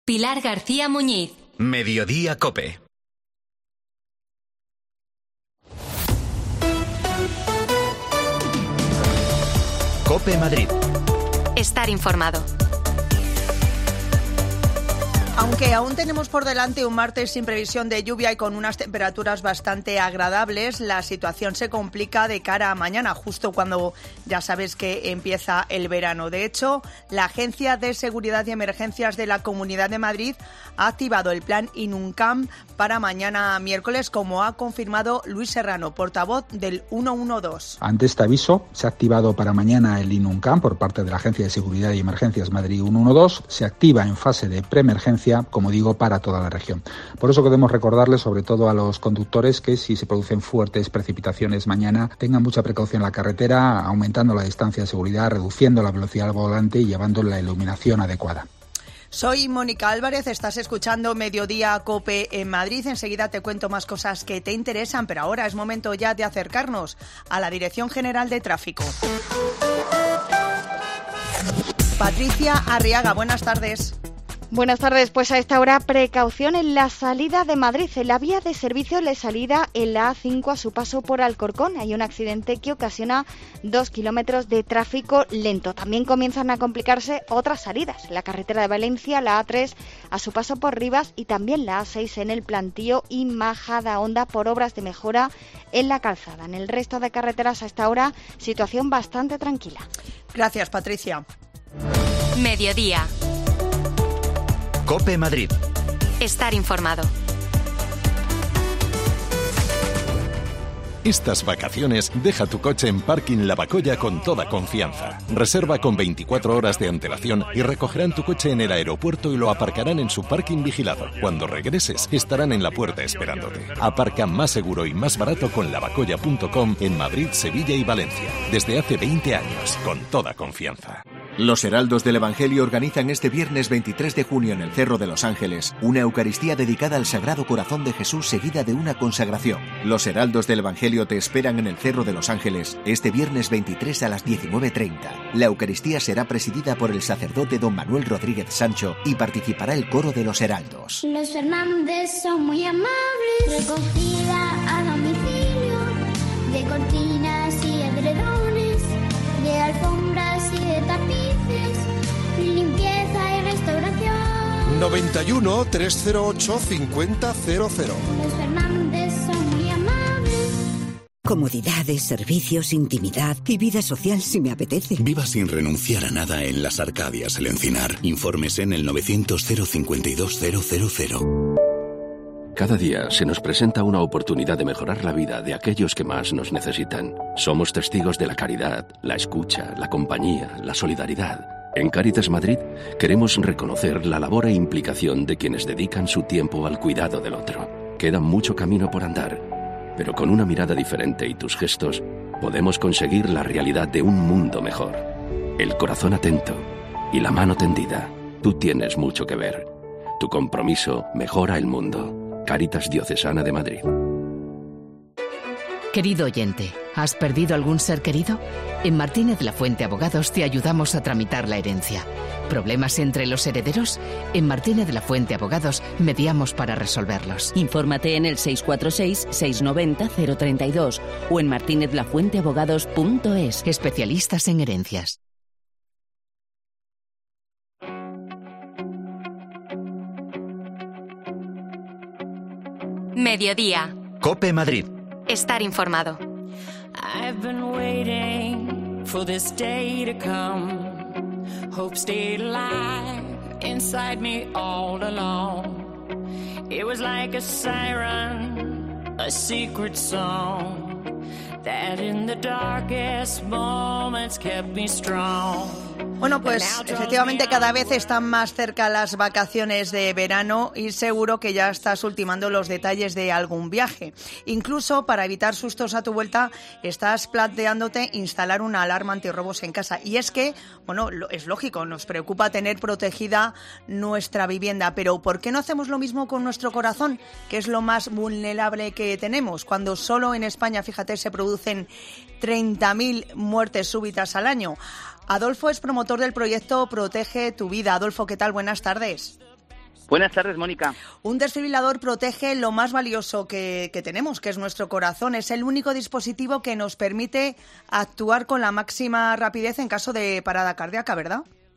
Pilar García Muñiz. Mediodía COPE. COPE Madrid. Estar informado. Aunque aún tenemos por delante un martes sin previsión de lluvia y con unas temperaturas bastante agradables, la situación se complica de cara a mañana, justo cuando ya sabes que empieza el verano. De hecho, la Agencia de Seguridad y Emergencias de la Comunidad de Madrid ha activado el plan Inuncam para mañana miércoles, como ha confirmado Luis Serrano, portavoz del 112. Ante este aviso, se ha activado para mañana el Inuncam por parte de la Agencia de Seguridad y Emergencias Madrid 112. Se activa en fase de preemergencia, como digo, para toda la región. Por eso queremos recordarles, sobre todo a los conductores, que si se producen fuertes precipitaciones mañana, tengan mucha precaución en la carretera, aumentando la distancia de seguridad, reduciendo la velocidad al volante y llevando la iluminación adecuada. Soy Mónica Álvarez, estás escuchando Mediodía COPE en Madrid. Enseguida te cuento más cosas que te interesan, pero ahora es momento ya de acercarnos a la Dirección General de Tráfico. Patricia Arriaga, buenas tardes. Buenas tardes, pues a esta hora precaución en la salida de Madrid, en la vía de servicio de salida en la A5 a su paso por Alcorcón. Hay un accidente que ocasiona 2 kilómetros de tráfico lento. También comienzan a complicarse otras salidas, la carretera de Valencia, la A3 a su paso por Rivas y también la A6 en el Plantío y Majadahonda por obras de mejora en la calzada. En el resto de carreteras a esta hora, situación bastante tranquila. Gracias, Patricia. Mediodía. COPE Madrid. Estar informado. Estas vacaciones, deja tu coche en Parking Lavacolla con toda confianza. Reserva con 24 horas de antelación y recogerán tu coche en el aeropuerto y lo aparcarán en su parking vigilado. Cuando regreses, estarán en la puerta esperándote. Aparca más seguro y más barato con lavacolla.com en Madrid, Sevilla y Valencia. Desde hace 20 años, con toda confianza. Los Heraldos del Evangelio organizan este viernes 23 de junio en el Cerro de los Ángeles una Eucaristía dedicada al Sagrado Corazón de Jesús seguida de una consagración. Los Heraldos del Evangelio te esperan en el Cerro de los Ángeles este viernes 23 a las 19:30. La Eucaristía será presidida por el sacerdote don Manuel Rodríguez Sancho y participará el coro de los Heraldos. Los Fernández son muy amables, recogida a domicilio, de cortinas y edredones, de alfombras y de tapices, limpieza y restauración. 91 308 5000. Los Fernández son muy amables. Comodidades, servicios, intimidad y vida social si me apetece. Viva sin renunciar a nada en las Arcadias El Encinar. Informes en el 900 052 000. Cada día se nos presenta una oportunidad de mejorar la vida de aquellos que más nos necesitan. Somos testigos de la caridad, la escucha, la compañía, la solidaridad. En Cáritas Madrid queremos reconocer la labor e implicación de quienes dedican su tiempo al cuidado del otro. Queda mucho camino por andar, pero con una mirada diferente y tus gestos podemos conseguir la realidad de un mundo mejor. El corazón atento y la mano tendida. Tú tienes mucho que ver. Tu compromiso mejora el mundo. Cáritas Diocesana de Madrid. Querido oyente, ¿has perdido algún ser querido? En Martínez Lafuente Abogados te ayudamos a tramitar la herencia. ¿Problemas entre los herederos? En Martínez Lafuente Abogados mediamos para resolverlos. Infórmate en el 646-690-032 o en martinezlafuenteabogados.es. Especialistas en herencias. Mediodía. COPE Madrid. Estar informado. I've been waiting for this day to come. Hope stayed alive inside me all along. It was like a siren, a secret song that in the darkest moments kept me strong. Bueno, pues efectivamente cada vez están más cerca las vacaciones de verano y seguro que ya estás ultimando los detalles de algún viaje. Incluso para evitar sustos a tu vuelta estás planteándote instalar una alarma antirrobos en casa. Y es que, bueno, es lógico, nos preocupa tener protegida nuestra vivienda, pero ¿por qué no hacemos lo mismo con nuestro corazón, que es lo más vulnerable que tenemos? Cuando solo en España, fíjate, se producen 30.000 muertes súbitas al año. Adolfo es promotor del proyecto Protege tu Vida. Adolfo, ¿qué tal? Buenas tardes. Buenas tardes, Mónica. Un desfibrilador protege lo más valioso que tenemos, que es nuestro corazón. Es el único dispositivo que nos permite actuar con la máxima rapidez en caso de parada cardíaca, ¿verdad?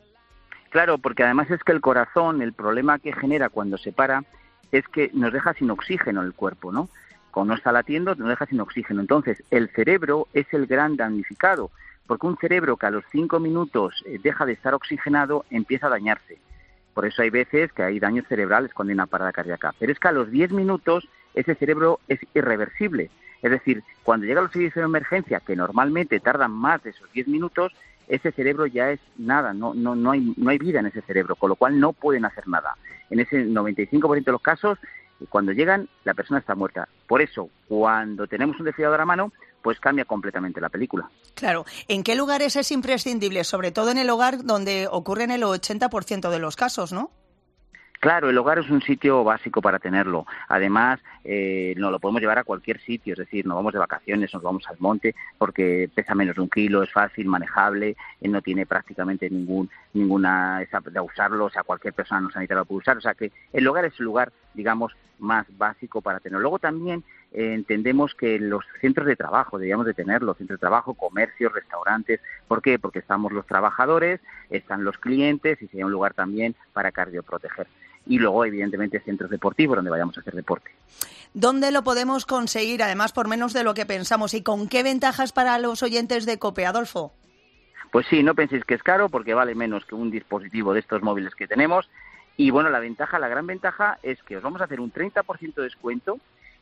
Claro, porque además es que el corazón, el problema que genera cuando se para es que nos deja sin oxígeno el cuerpo, ¿no? Cuando no está latiendo, nos deja sin oxígeno. Entonces, el cerebro es el gran damnificado, porque un cerebro que a los 5 minutos deja de estar oxigenado empieza a dañarse. Por eso hay veces que hay daños cerebrales cuando hay una parada cardíaca. Pero es que a los 10 minutos ese cerebro es irreversible. Es decir, cuando llega a los servicios de emergencia, que normalmente tardan más de esos 10 minutos, ese cerebro ya es nada, no hay vida en ese cerebro, con lo cual no pueden hacer nada. En ese 95% de los casos, cuando llegan, la persona está muerta. Por eso, cuando tenemos un desfibrilador a mano, pues cambia completamente la película. Claro. ¿En qué lugares es imprescindible? Sobre todo en el hogar, donde ocurren el 80% de los casos, ¿no? Claro, el hogar es un sitio básico para tenerlo. Además, nos lo podemos llevar a cualquier sitio, es decir, nos vamos de vacaciones, nos vamos al monte, porque pesa menos de 1 kilo, es fácil, manejable, no tiene prácticamente ninguna de usarlo, o sea, cualquier persona no sanitaria lo puede usar. O sea, que el hogar es el lugar, digamos, más básico para tenerlo. Luego también entendemos que los centros de trabajo, deberíamos de tenerlo, centros de trabajo, comercios, restaurantes. ¿Por qué? Porque estamos los trabajadores, están los clientes y sería un lugar también para cardioproteger. Y luego, evidentemente, centros deportivos donde vayamos a hacer deporte. ¿Dónde lo podemos conseguir, además, por menos de lo que pensamos? ¿Y con qué ventajas para los oyentes de COPE, Adolfo? Pues sí, no penséis que es caro, porque vale menos que un dispositivo de estos móviles que tenemos. Y bueno, la gran ventaja es que os vamos a hacer un 30% de descuento,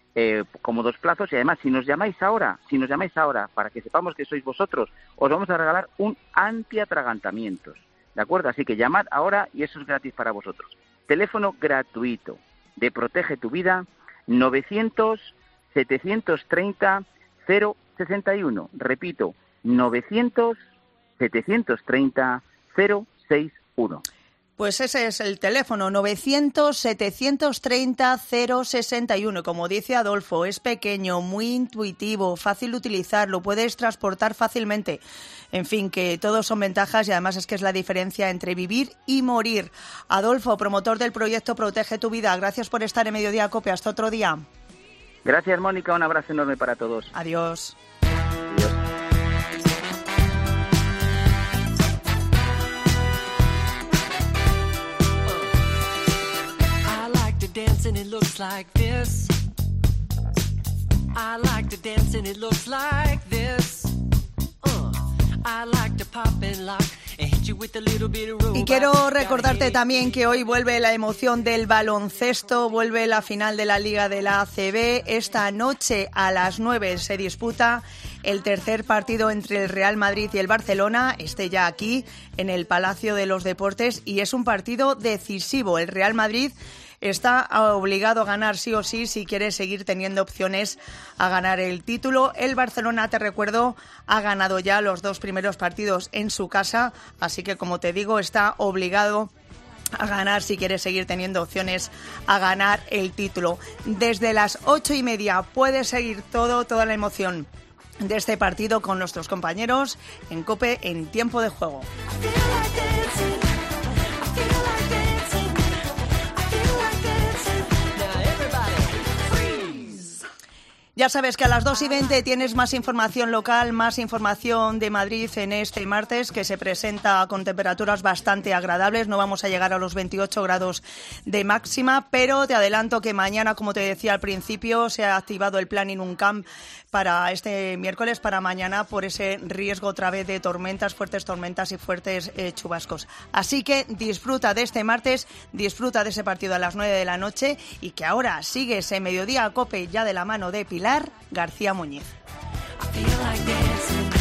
como 2 plazos, y además si nos llamáis ahora, para que sepamos que sois vosotros, os vamos a regalar un antiatragantamientos, ¿de acuerdo? Así que llamad ahora y eso es gratis para vosotros. Teléfono gratuito de Protege tu Vida, 900-730-061. Repito, 900-730-061. Pues ese es el teléfono, 900-730-061. Como dice Adolfo, es pequeño, muy intuitivo, fácil de utilizar, lo puedes transportar fácilmente. En fin, que todos son ventajas y además es que es la diferencia entre vivir y morir. Adolfo, promotor del proyecto Protege tu Vida, gracias por estar en Mediodía COPE. Hasta otro día. Gracias, Mónica. Un abrazo enorme para todos. Adiós. Dance and it looks like this. I like to dance and it looks like this. I like to pop and lock and hit you with a little bit of robot. Y quiero recordarte también que hoy vuelve la emoción del baloncesto, vuelve la final de la Liga de la ACB. Esta noche a las 9 se disputa el tercer partido entre el Real Madrid y el Barcelona, ya aquí en el Palacio de los Deportes, y es un partido decisivo. El Real Madrid está obligado a ganar sí o sí si quiere seguir teniendo opciones a ganar el título. El Barcelona, te recuerdo, ha ganado ya los 2 primeros partidos en su casa, así que, como te digo, está obligado a ganar si quiere seguir teniendo opciones a ganar el título. Desde las 8:30 puedes seguir toda la emoción de este partido con nuestros compañeros en COPE en Tiempo de Juego. Ya sabes que a las 2:20 tienes más información local, más información de Madrid en este martes, que se presenta con temperaturas bastante agradables. No vamos a llegar a los 28 grados de máxima, pero te adelanto que mañana, como te decía al principio, se ha activado el plan Inuncamp para este miércoles, para mañana, por ese riesgo otra vez de tormentas, fuertes tormentas y fuertes chubascos. Así que disfruta de este martes, disfruta de ese partido a las 9 de la noche y que ahora sigues en Mediodía COPE ya de la mano de Pilar García Muñiz. I feel like dancing.